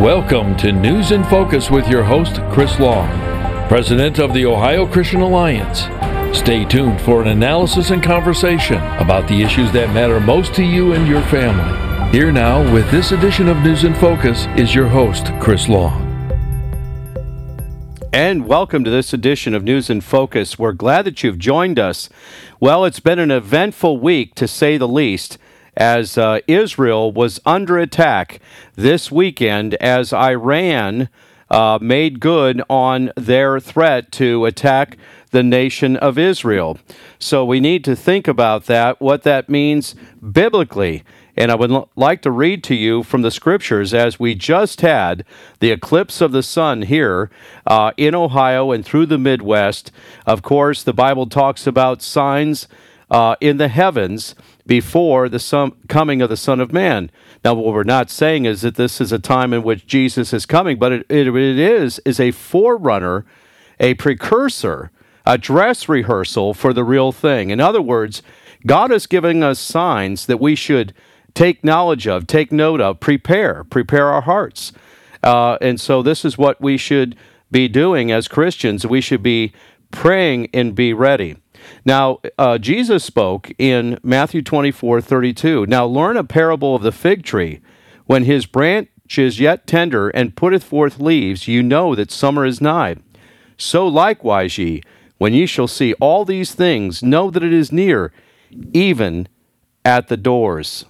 Welcome to News in Focus with your host, Chris Long, President of the Ohio Christian Alliance. Stay tuned for an analysis and conversation about the issues that matter most to you and your family. Here now with this edition of News in Focus is your host, Chris Long. And welcome to this edition of News in Focus. We're glad that you've joined us. Well, it's been an eventful week, to say the least, as Israel was under attack this weekend as Iran made good on their threat to attack the nation of Israel. So we need to think about that, what that means biblically. And I would like to read to you from the scriptures, as we just had the eclipse of the sun here in Ohio and through the Midwest. Of course, the Bible talks about signs in the heavens before the coming of the Son of Man. Now, what we're not saying is that this is a time in which Jesus is coming, but it is a forerunner, a precursor, a dress rehearsal for the real thing. In other words, God is giving us signs that we should take knowledge of, take note of, prepare our hearts. And so this is what we should be doing as Christians. We should be praying and be ready. Now, Jesus spoke in Matthew 24:32. Now learn a parable of the fig tree. When his branch is yet tender and putteth forth leaves, you know that summer is nigh. So likewise ye, when ye shall see all these things, know that it is near, even at the doors.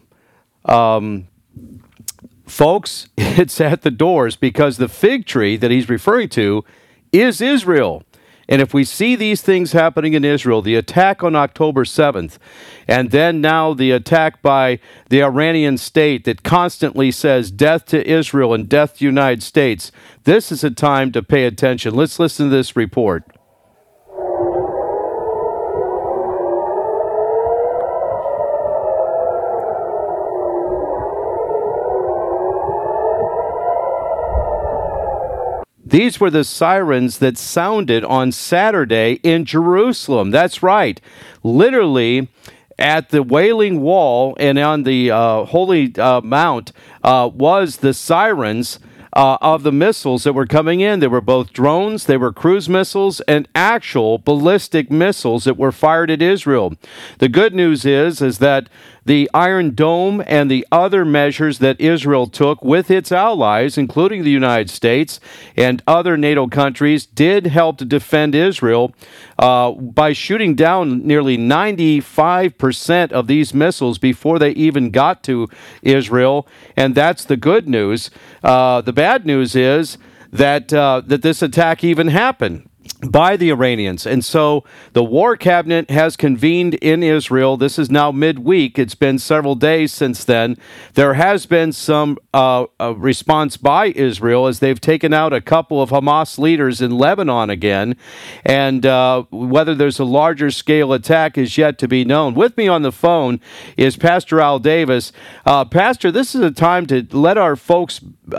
Folks, it's at the doors, because the fig tree that he's referring to is Israel. And if we see these things happening in Israel, the attack on October 7th, and then now the attack by the Iranian state that constantly says death to Israel and death to the United States, this is a time to pay attention. Let's listen to this report. These were the sirens that sounded on Saturday in Jerusalem. That's right. Literally at the Wailing Wall and on the Holy Mount was the sirens of the missiles that were coming in. They were both drones, they were cruise missiles, and actual ballistic missiles that were fired at Israel. The good news is that the Iron Dome and the other measures that Israel took with its allies, including the United States and other NATO countries, did help to defend Israel by shooting down nearly 95% of these missiles before they even got to Israel. And that's the good news. The bad news is that this attack even happened by the Iranians. And so the War Cabinet has convened in Israel. This is now midweek. It's been several days since then. There has been some response by Israel as they've taken out a couple of Hamas leaders in Lebanon again. And whether there's a larger scale attack is yet to be known. With me on the phone is Pastor Al Davis. Pastor, this is a time to let our folks,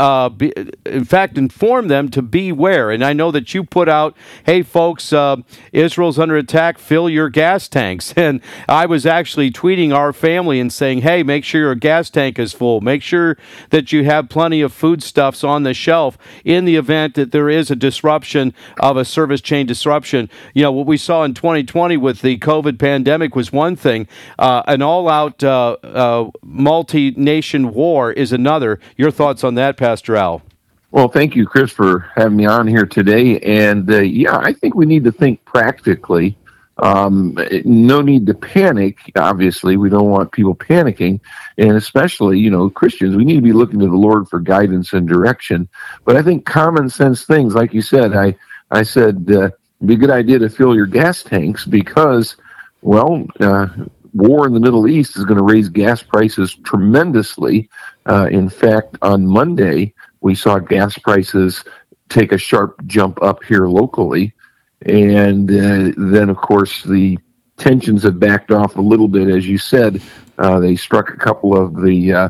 inform them to beware. And I know that you put out, hey, folks, Israel's under attack, fill your gas tanks. And I was actually tweeting our family and saying, hey, make sure your gas tank is full. Make sure that you have plenty of foodstuffs on the shelf in the event that there is a disruption of a service chain disruption. You know, what we saw in 2020 with the COVID pandemic was one thing. An all-out multi-nation war is another. Your thoughts on that, Pastor Al? Well, thank you, Chris, for having me on here today. And I think we need to think practically. No need to panic. Obviously, we don't want people panicking. And especially, Christians, we need to be looking to the Lord for guidance and direction. But I think common sense things, like you said, I said it'd be a good idea to fill your gas tanks because, war in the Middle East is going to raise gas prices tremendously. In fact, on Monday, we saw gas prices take a sharp jump up here locally. And then, of course, the tensions have backed off a little bit. As you said, they struck a couple of the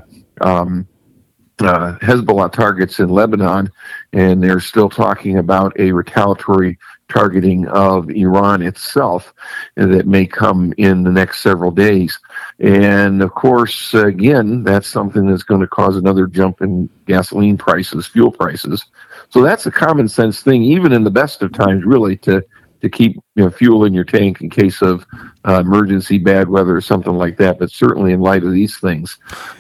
Hezbollah targets in Lebanon, and they're still talking about a retaliatory targeting of Iran itself that may come in the next several days. And of course, again, that's something that's going to cause another jump in gasoline prices, fuel prices. So that's a common sense thing, even in the best of times, really, to keep fuel in your tank in case of emergency, bad weather, or something like that. But certainly in light of these things,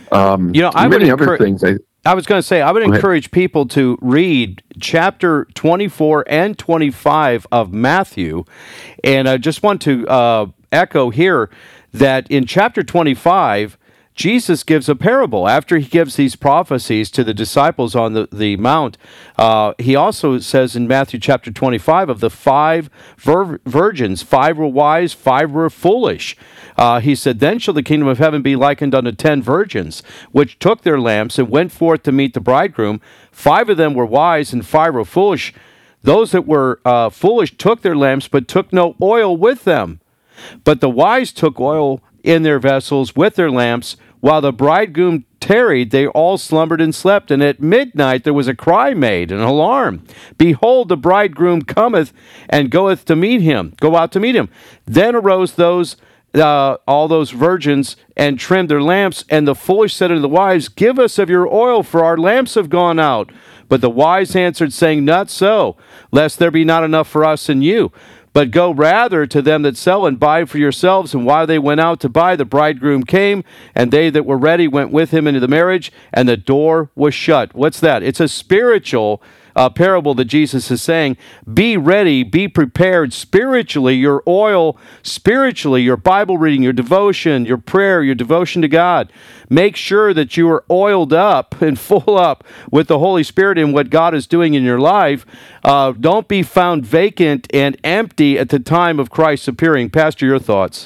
many other things. I was going to say, I would encourage people to read chapter 24 and 25 of Matthew. And I just want to echo here that in chapter 25, Jesus gives a parable. After he gives these prophecies to the disciples on the mount, he also says in Matthew chapter 25 of the 5 virgins, 5 were wise, 5 were foolish. He said, "Then shall the kingdom of heaven be likened unto 10 virgins, which took their lamps and went forth to meet the bridegroom. 5 of them were wise and 5 were foolish. Those that were foolish took their lamps, but took no oil with them. But the wise took oil in their vessels with their lamps. While the bridegroom tarried, they all slumbered and slept. And at midnight there was a cry made, an alarm. Behold, the bridegroom cometh and goeth to meet him. Go out to meet him. Then arose all those virgins and trimmed their lamps. And the foolish said unto the wise, Give us of your oil, for our lamps have gone out. But the wise answered, saying, Not so, lest there be not enough for us and you. But go rather to them that sell and buy for yourselves. And while they went out to buy, the bridegroom came, and they that were ready went with him into the marriage, and the door was shut." What's that? It's a spiritual parable that Jesus is saying. Be ready, be prepared spiritually, your oil, spiritually, your Bible reading, your devotion, your prayer, your devotion to God. Make sure that you are oiled up and full up with the Holy Spirit in what God is doing in your life. Don't be found vacant and empty at the time of Christ's appearing. Pastor, your thoughts?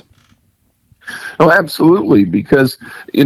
Oh, absolutely, because,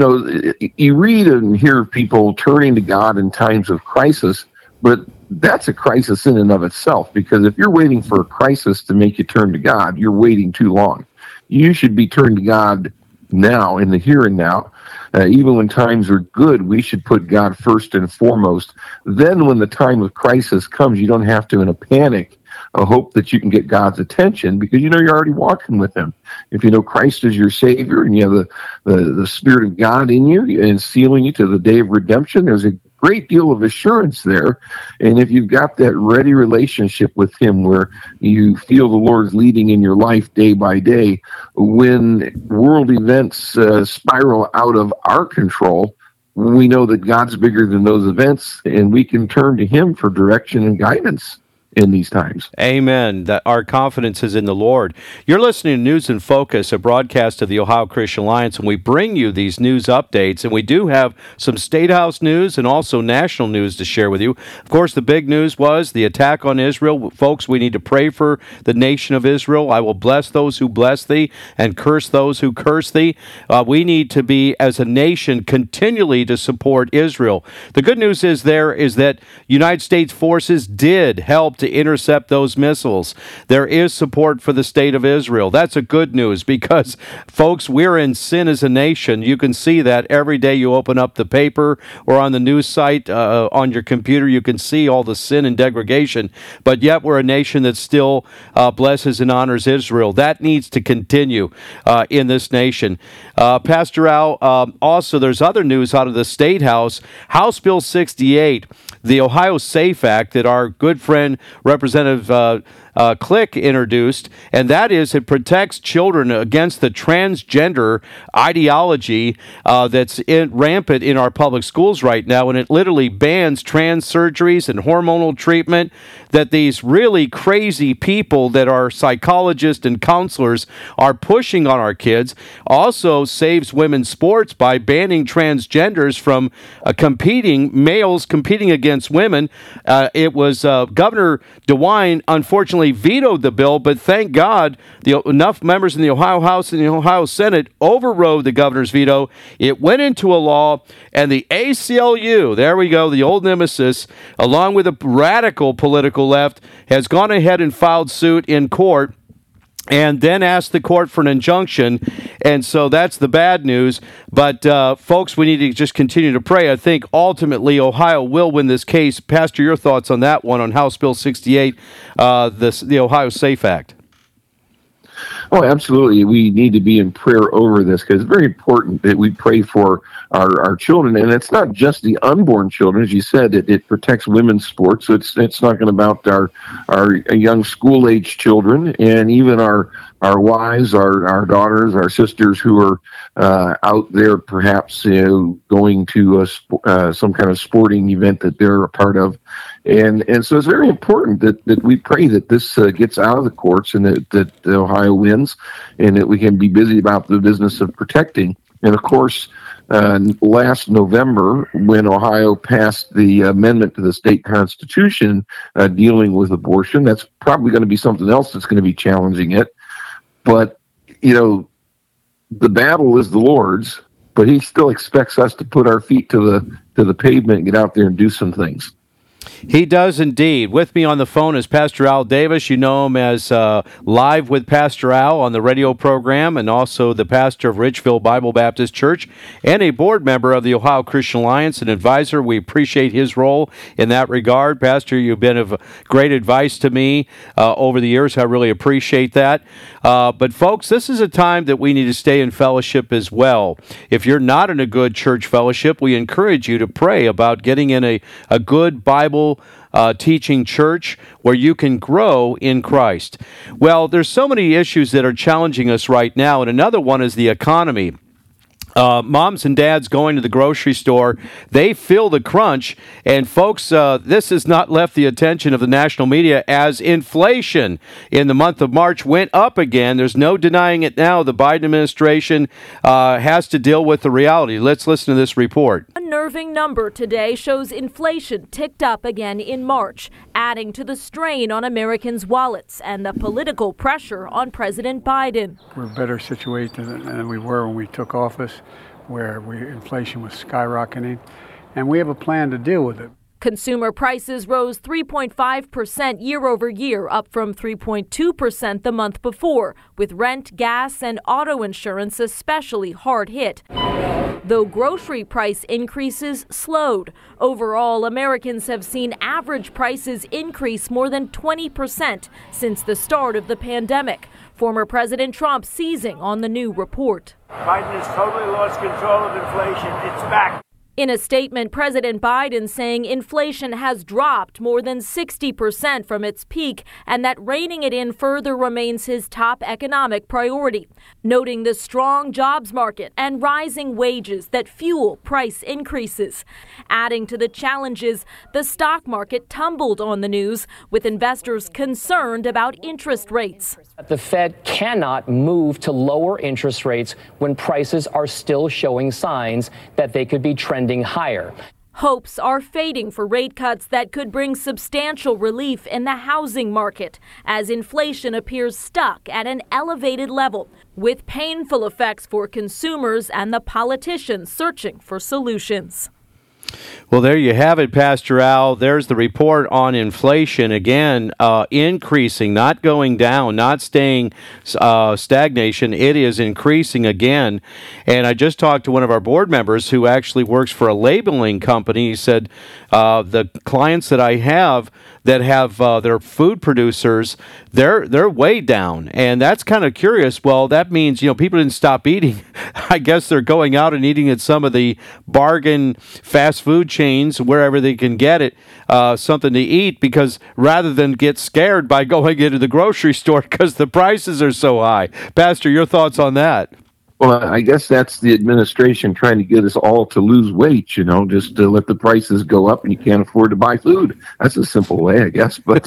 you read and hear people turning to God in times of crisis, but that's a crisis in and of itself, because if you're waiting for a crisis to make you turn to God, you're waiting too long. You should be turning to God now, in the here and now. Even when times are good, we should put God first and foremost. Then when the time of crisis comes, you don't have to, in a panic, hope that you can get God's attention, because you're already walking with him. If you know Christ is your Savior and you have the Spirit of God in you and sealing you to the day of redemption, there's a great deal of assurance there. And if you've got that ready relationship with him where you feel the Lord's leading in your life day by day, when world events spiral out of our control, we know that God's bigger than those events, and we can turn to him for direction and guidance in these times. Amen. That our confidence is in the Lord. You're listening to News in Focus, a broadcast of the Ohio Christian Alliance, and we bring you these news updates, and we do have some State House news and also national news to share with you. Of course, the big news was the attack on Israel. Folks, we need to pray for the nation of Israel. I will bless those who bless thee and curse those who curse thee. We need to be, as a nation, continually to support Israel. The good news is that United States forces did help to intercept those missiles. There is support for the state of Israel. That's a good news, because, folks, we're in sin as a nation. You can see that every day you open up the paper or on the news site on your computer. You can see all the sin and degradation, but yet we're a nation that still blesses and honors Israel. That needs to continue in this nation. Pastor Al, also there's other news out of the State House. House Bill 68, the Ohio SAFE Act that our good friend Representative Click introduced, and that is it protects children against the transgender ideology that's rampant in our public schools right now, and it literally bans trans surgeries and hormonal treatment that these really crazy people that are psychologists and counselors are pushing on our kids. Also saves women's sports by banning transgenders from males competing against women. It was Governor DeWine, unfortunately, vetoed the bill, but thank God enough members in the Ohio House and the Ohio Senate overrode the governor's veto. It went into a law, and the ACLU, there we go, the old nemesis, along with the radical political left, has gone ahead and filed suit in court. and then ask the court for an injunction. And so that's the bad news. But, folks, we need to just continue to pray. I think ultimately Ohio will win this case. Pastor, your thoughts on that one, on House Bill 68, the Ohio SAFE Act? Oh, absolutely. We need to be in prayer over this because it's very important that we pray for our children. And it's not just the unborn children. As you said, it protects women's sports. So it's talking about our young school-age children and even our wives, our daughters, our sisters who are out there perhaps going to some kind of sporting event that they're a part of. And so it's very important that we pray that this gets out of the courts and that Ohio wins and that we can be busy about the business of protecting. And of course, last November, when Ohio passed the amendment to the state constitution dealing with abortion, that's probably going to be something else that's going to be challenging it. But, the battle is the Lord's, but he still expects us to put our feet to the pavement and get out there and do some things. He does indeed. With me on the phone is Pastor Al Davis. You know him as Live with Pastor Al on the radio program, and also the pastor of Richville Bible Baptist Church and a board member of the Ohio Christian Alliance, an advisor. We appreciate his role in that regard. Pastor, you've been of great advice to me over the years. I really appreciate that. But folks, this is a time that we need to stay in fellowship as well. If you're not in a good church fellowship, we encourage you to pray about getting in a good Bible teaching church where you can grow in Christ. Well, there's so many issues that are challenging us right now, and another one is the economy. Moms and dads going to the grocery store, they feel the crunch. And folks, this has not left the attention of the national media as inflation in the month of March went up again. There's no denying it now. The Biden administration has to deal with the reality. Let's listen to this report. A unnerving number today shows inflation ticked up again in March, adding to the strain on Americans' wallets and the political pressure on President Biden. We're better situated than we were when we took office, where inflation was skyrocketing, and we have a plan to deal with it. Consumer prices rose 3.5% year over year, up from 3.2% the month before, with rent, gas, and auto insurance especially hard hit. Though grocery price increases slowed, overall Americans have seen average prices increase more than 20% since the start of the pandemic. Former President Trump seizing on the new report. Biden has totally lost control of inflation. It's back. In a statement, President Biden saying inflation has dropped more than 60% from its peak and that reining it in further remains his top economic priority, noting the strong jobs market and rising wages that fuel price increases. Adding to the challenges, the stock market tumbled on the news, with investors concerned about interest rates. The Fed cannot move to lower interest rates when prices are still showing signs that they could be trending higher. Hopes are fading for rate cuts that could bring substantial relief in the housing market as inflation appears stuck at an elevated level, with painful effects for consumers and the politicians searching for solutions. Well, there you have it, Pastor Al. There's the report on inflation. Again, increasing, not going down, not staying stagnation. It is increasing again. And I just talked to one of our board members who actually works for a labeling company. He said the clients that I have that have their food producers, they're way down. And that's kind of curious. Well, that means, people didn't stop eating. I guess they're going out and eating at some of the bargain fast food chains, wherever they can get it, something to eat, because rather than get scared by going into the grocery store because the prices are so high. Pastor, your thoughts on that? Well, I guess that's the administration trying to get us all to lose weight, just to let the prices go up and you can't afford to buy food. That's a simple way, I guess, but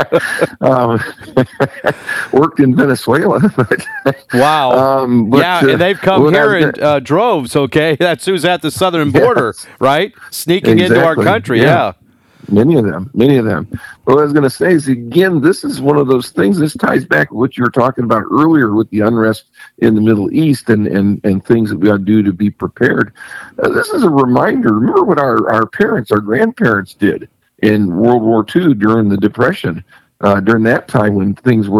worked in Venezuela. Wow. And they've come here in droves, okay? That's who's at the southern border, right? Sneaking into our country, yeah. Many of them. What I was going to say is, again, this is one of those things. This ties back to what you were talking about earlier with the unrest in the Middle East and things that we ought to do to be prepared. This is a reminder. Remember what our parents, our grandparents did in World War II during the Depression, during that time when things were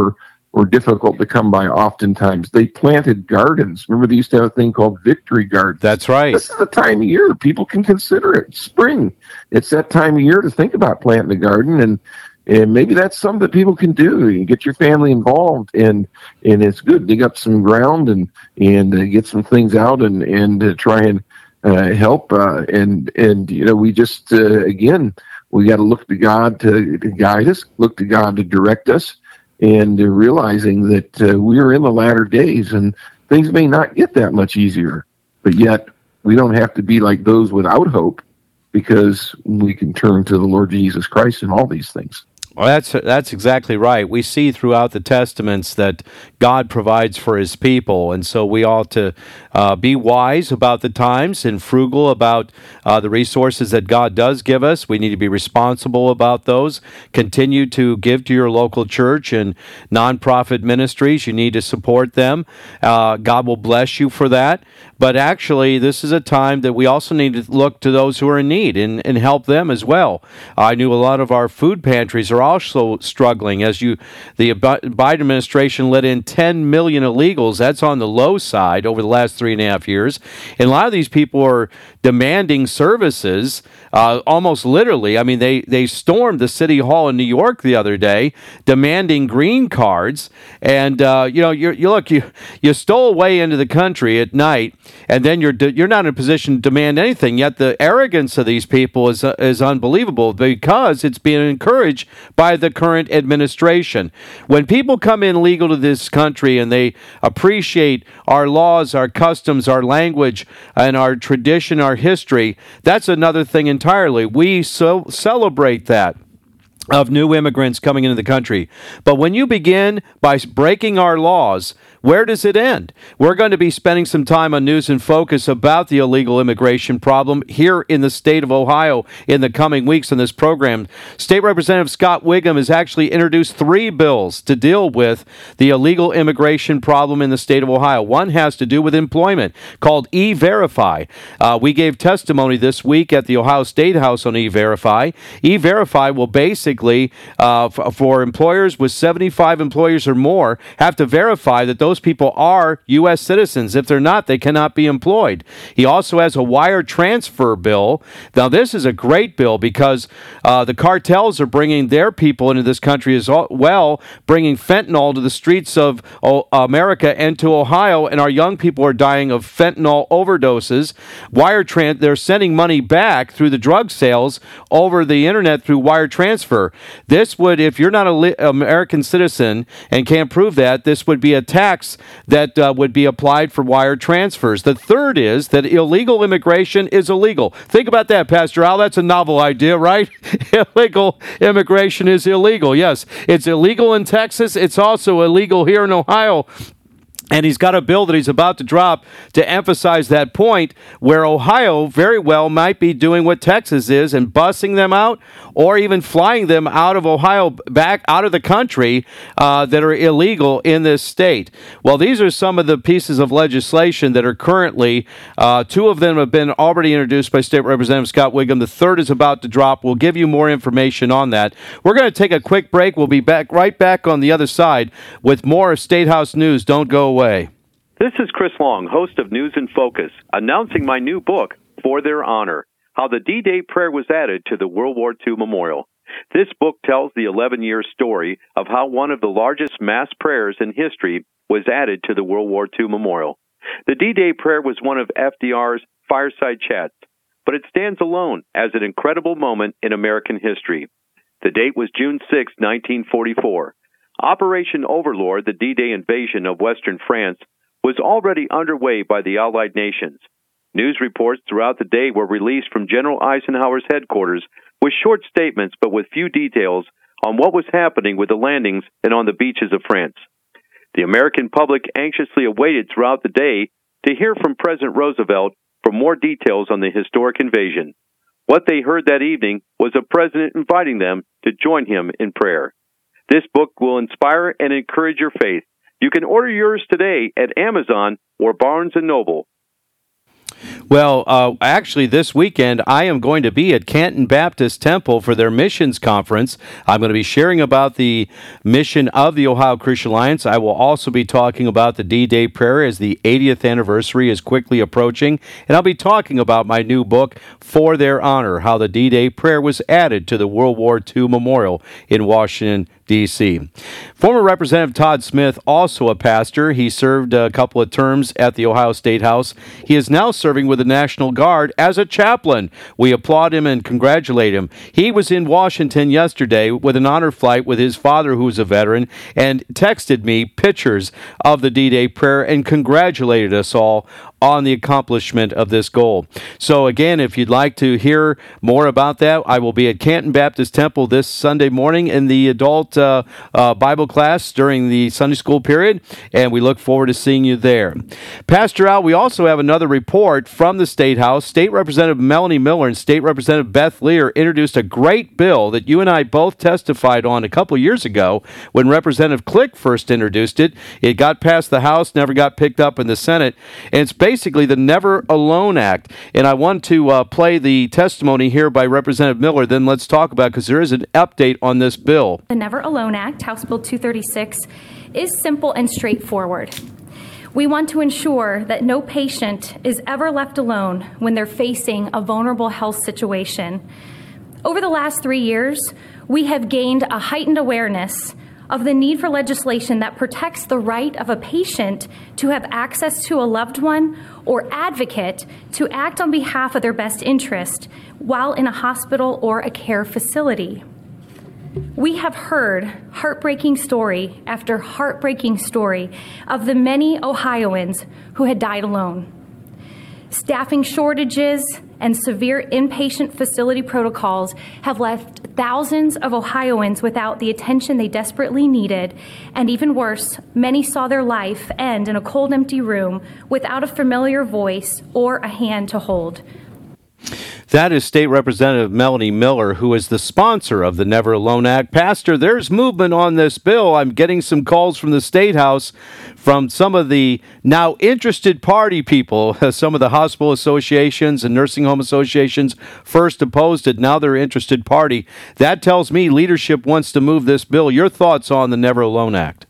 were difficult to come by oftentimes. They planted gardens. Remember, they used to have a thing called victory gardens. That's right. This is the time of year people can consider it. Spring. It's that time of year to think about planting a garden, and maybe that's something that people can do. You get your family involved, and it's good. Dig up some ground and get some things out and try and help. And we just again, we got to look to God to guide us, look to God to direct us, and realizing that we are in the latter days, and things may not get that much easier, but yet we don't have to be like those without hope, because we can turn to the Lord Jesus Christ in all these things. Well, that's exactly right. We see throughout the Testaments that God provides for His people, and so we ought to be wise about the times and frugal about the resources that God does give us. We need to be responsible about those. Continue to give to your local church and nonprofit ministries. You need to support them. God will bless you for that. But actually, this is a time that we also need to look to those who are in need and help them as well. I knew a lot of our food pantries are also struggling. The Biden administration let in 10 million illegals. That's on the low side over the last 3.5 years. And a lot of these people are demanding services, almost literally. I mean, they stormed the city hall in New York the other day, demanding green cards. And you stole away into the country at night, and then you're not in a position to demand anything. Yet the arrogance of these people is unbelievable, because it's being encouraged by the current administration. When people come in legal to this country and they appreciate our laws, our customs, our language, and our tradition, our history, that's another thing entirely. We so celebrate that, of new immigrants coming into the country. But when you begin by breaking our laws, where does it end? We're going to be spending some time on News in Focus about the illegal immigration problem here in the state of Ohio in the coming weeks on this program. State Representative Scott Wiggum has actually introduced 3 bills to deal with the illegal immigration problem in the state of Ohio. One has to do with employment, called E-Verify. We gave testimony this week at the Ohio State House on E-Verify. E-Verify will basically, for employers with 75 employees or more, have to verify that those people are U.S. citizens. If they're not, they cannot be employed. He also has a wire transfer bill. Now, this is a great bill because the cartels are bringing their people into this country as well, bringing fentanyl to the streets of America and to Ohio, and our young people are dying of fentanyl overdoses. They're sending money back through the drug sales over the internet through wire transfer. This would, if you're not an American citizen and can't prove that, this would be a tax that would be applied for wire transfers. The third is that illegal immigration is illegal. Think about that, Pastor Al. That's a novel idea, right? Illegal immigration is illegal. Yes, it's illegal in Texas. It's also illegal here in Ohio. And he's got a bill that he's about to drop to emphasize that point, where Ohio very well might be doing what Texas is and busing them out, or even flying them out of Ohio back out of the country that are illegal in this state. Well, these are some of the pieces of legislation that are currently, 2 of them have been already introduced by State Representative Scott Wiggum. The third is about to drop. We'll give you more information on that. We're going to take a quick break. We'll be right back on the other side with more State House news. Don't go away. This is Chris Long, host of News in Focus, announcing my new book, For Their Honor, How the D-Day Prayer Was Added to the World War II Memorial. This book tells the 11-year story of how one of the largest mass prayers in history was added to the World War II Memorial. The D-Day prayer was one of FDR's fireside chats, but it stands alone as an incredible moment in American history. The date was June 6, 1944. Operation Overlord, the D-Day invasion of Western France, was already underway by the Allied nations. News reports throughout the day were released from General Eisenhower's headquarters with short statements but with few details on what was happening with the landings and on the beaches of France. The American public anxiously awaited throughout the day to hear from President Roosevelt for more details on the historic invasion. What they heard that evening was a president inviting them to join him in prayer. This book will inspire and encourage your faith. You can order yours today at Amazon or Barnes & Noble. Well, actually, this weekend, I am going to be at Canton Baptist Temple for their missions conference. I'm going to be sharing about the mission of the Ohio Christian Alliance. I will also be talking about the D-Day prayer as the 80th anniversary is quickly approaching. And I'll be talking about my new book, For Their Honor, how the D-Day prayer was added to the World War II Memorial in Washington, D.C. Former Representative Todd Smith, also a pastor. He served a couple of terms at the Ohio State House. He is now serving with the National Guard as a chaplain. We applaud him and congratulate him. He was in Washington yesterday with an honor flight with his father, who is a veteran, and texted me pictures of the D-Day prayer and congratulated us all on the accomplishment of this goal. So again, if you'd like to hear more about that, I will be at Canton Baptist Temple this Sunday morning in the adult Bible class during the Sunday school period, and we look forward to seeing you there. Pastor Al, we also have another report from the State House. State Representative Melanie Miller and State Representative Beth Lear introduced a great bill that you and I both testified on a couple years ago when Representative Click first introduced it. It got past the House, never got picked up in the Senate, and it's basically the Never Alone Act. And I want to play the testimony here by Representative Miller, then let's talk about it because there is an update on this bill. The Never Alone Act, House Bill 236, is simple and straightforward. We want to ensure that no patient is ever left alone when they're facing a vulnerable health situation. Over the last 3 years, we have gained a heightened awareness of the need for legislation that protects the right of a patient to have access to a loved one or advocate to act on behalf of their best interest while in a hospital or a care facility. We have heard heartbreaking story after heartbreaking story of the many Ohioans who had died alone. Staffing shortages and severe inpatient facility protocols have left thousands of Ohioans without the attention they desperately needed, and even worse, many saw their life end in a cold, empty room without a familiar voice or a hand to hold. That is State Representative Melanie Miller, who is the sponsor of the Never Alone Act. Pastor, there's movement on this bill. I'm getting some calls from the State House from some of the now interested party people. Some of the hospital associations and nursing home associations first opposed it. Now they're interested party. That tells me leadership wants to move this bill. Your thoughts on the Never Alone Act?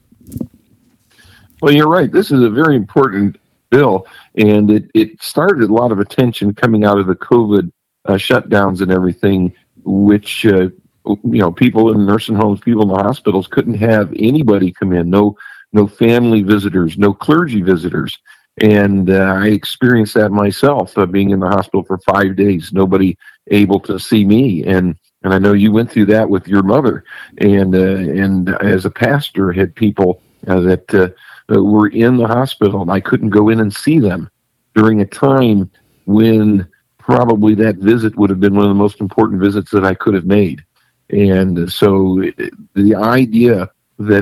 Well, you're right. This is a very important bill, and it started a lot of attention coming out of the COVID shutdowns and everything, which people in nursing homes, people in the hospitals couldn't have anybody come in, no family visitors, no clergy visitors. And I experienced that myself, being in the hospital for 5 days, nobody able to see me. And I know you went through that with your mother. And as a pastor, had people that were in the hospital, and I couldn't go in and see them during a time when probably that visit would have been one of the most important visits that I could have made. And so the idea that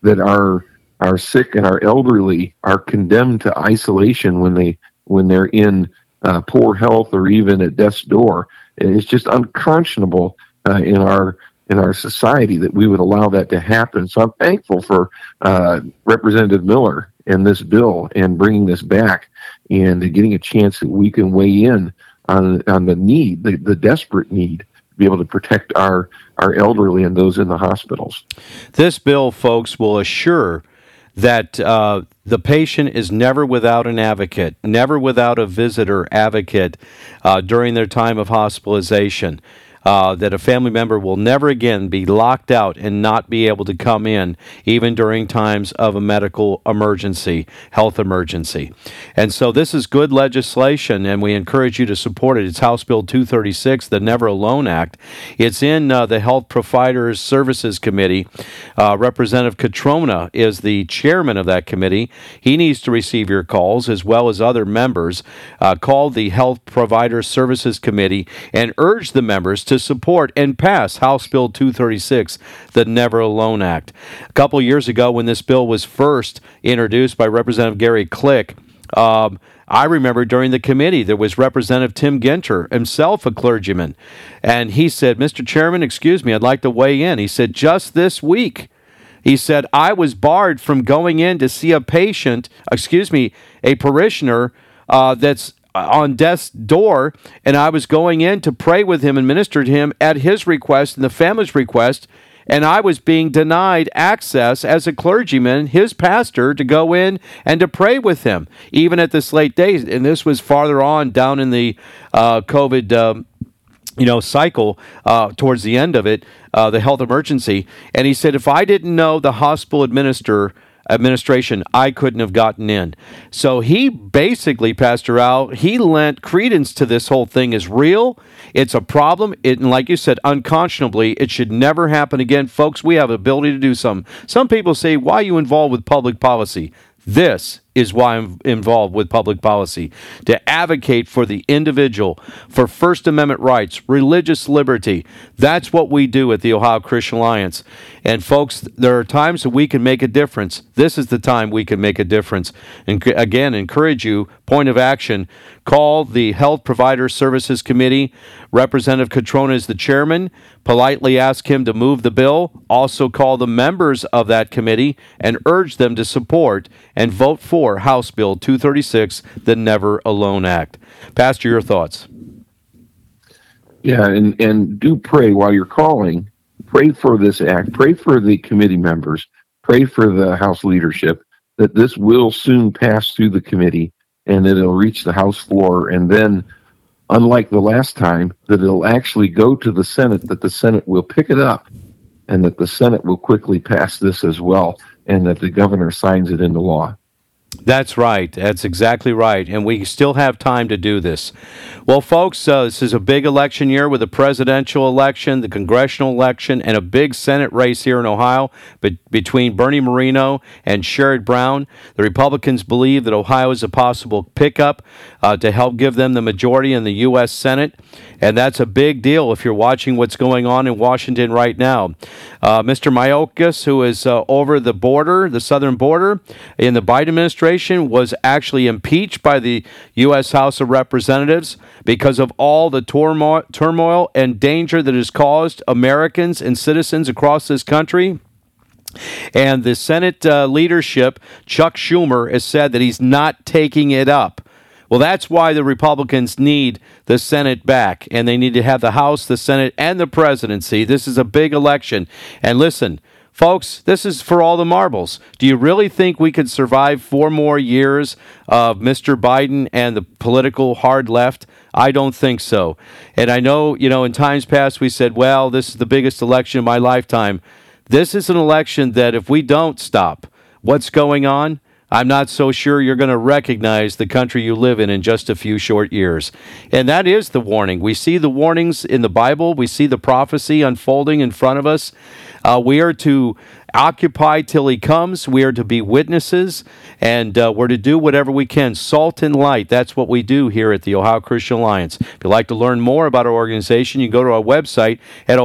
our sick and our elderly are condemned to isolation when they're in poor health or even at death's door, it's just unconscionable in our society that we would allow that to happen. So I'm thankful for Representative Miller and this bill and bringing this back and getting a chance that we can weigh in on the need, the desperate need to be able to protect our elderly and those in the hospitals. This bill, folks, will assure that the patient is never without an advocate, never without a visitor advocate during their time of hospitalization. That a family member will never again be locked out and not be able to come in, even during times of a medical emergency, health emergency. And so this is good legislation, and we encourage you to support it. It's House Bill 236, the Never Alone Act. It's in the Health Providers Services Committee. Representative Catrona is the chairman of that committee. He needs to receive your calls, as well as other members. Call the Health Providers Services Committee and urge the members to support and pass House Bill 236, the Never Alone Act. A couple years ago, when this bill was first introduced by Representative Gary Click, I remember during the committee there was Representative Tim Ginter, himself a clergyman, and he said, "Mr. Chairman, excuse me, I'd like to weigh in." He said, "Just this week," he said, "I was barred from going in to see a parishioner that's on death's door, and I was going in to pray with him and minister to him at his request and the family's request, and I was being denied access as a clergyman, his pastor, to go in and to pray with him, even at this late day. And this was farther on down in the COVID cycle towards the end of it, the health emergency. And he said, if I didn't know the hospital administration, I couldn't have gotten in. So he basically, Pastor Al, he lent credence to this whole thing as real. It's a problem. And like you said, unconscionably, it should never happen again. Folks, we have the ability to do something. Some people say, why are you involved with public policy? This is why I'm involved with public policy, to advocate for the individual, for First Amendment rights, religious liberty. That's what we do at the Ohio Christian Alliance. And folks, there are times that we can make a difference. This is the time we can make a difference. And again, encourage you, point of action, call the Health Provider Services Committee. Representative Catrona is the chairman. Politely ask him to move the bill. Also call the members of that committee and urge them to support and vote for House Bill 236, the Never Alone Act. Pastor, your thoughts? Yeah, and do pray while you're calling. Pray for this act. Pray for the committee members. Pray for the House leadership that this will soon pass through the committee and that it'll reach the House floor. And then, unlike the last time, that it'll actually go to the Senate, that the Senate will pick it up and that the Senate will quickly pass this as well and that the governor signs it into law. That's right. That's exactly right. And we still have time to do this. Well, folks, this is a big election year with the presidential election, the congressional election, and a big Senate race here in Ohio between Bernie Moreno and Sherrod Brown. The Republicans believe that Ohio is a possible pickup to help give them the majority in the U.S. Senate. And that's a big deal if you're watching what's going on in Washington right now. Mr. Mayorkas, who is over the border, the southern border, in the Biden administration, was actually impeached by the U.S. House of Representatives because of all the turmoil and danger that has caused Americans and citizens across this country. And the Senate leadership, Chuck Schumer, has said that he's not taking it up. Well, that's why the Republicans need the Senate back, and they need to have the House, the Senate, and the presidency. This is a big election. And listen, folks, this is for all the marbles. Do you really think we could survive 4 more years of Mr. Biden and the political hard left? I don't think so. And I know, in times past we said, well, this is the biggest election of my lifetime. This is an election that if we don't stop what's going on, I'm not so sure you're going to recognize the country you live in just a few short years. And that is the warning. We see the warnings in the Bible. We see the prophecy unfolding in front of us. We are to occupy till he comes. We are to be witnesses, and we're to do whatever we can. Salt and light, that's what we do here at the Ohio Christian Alliance. If you'd like to learn more about our organization, you can go to our website at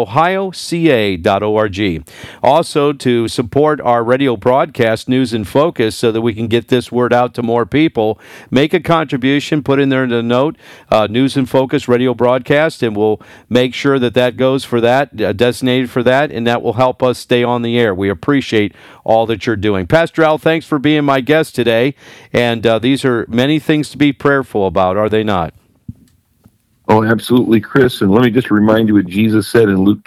ohioca.org. Also, to support our radio broadcast, News in Focus, so that we can get this word out to more people, make a contribution, put in there the note, News in Focus radio broadcast, and we'll make sure that goes for that, designated for that, and that will help us stay on the air. We appreciate all that you're doing. Pastor Al, thanks for being my guest today. And these are many things to be prayerful about, are they not? Oh, absolutely, Chris. And let me just remind you what Jesus said in Luke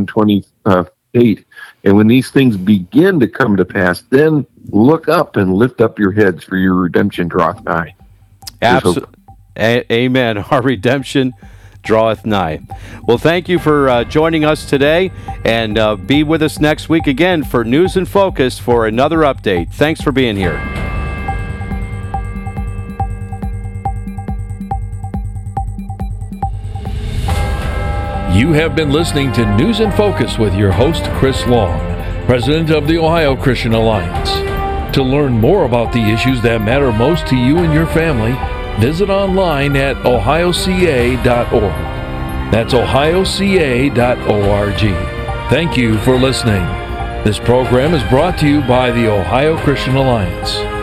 21:28. And when these things begin to come to pass, then look up and lift up your heads, for your redemption draweth nigh. Absolutely. Amen. Our redemption draweth nigh. Well, thank you for joining us today, and be with us next week again for News in Focus for another update. Thanks for being here. You have been listening to News in Focus with your host, Chris Long, President of the Ohio Christian Alliance. To learn more about the issues that matter most to you and your family, visit online at ohioca.org. That's ohioca.org. Thank you for listening. This program is brought to you by the Ohio Christian Alliance.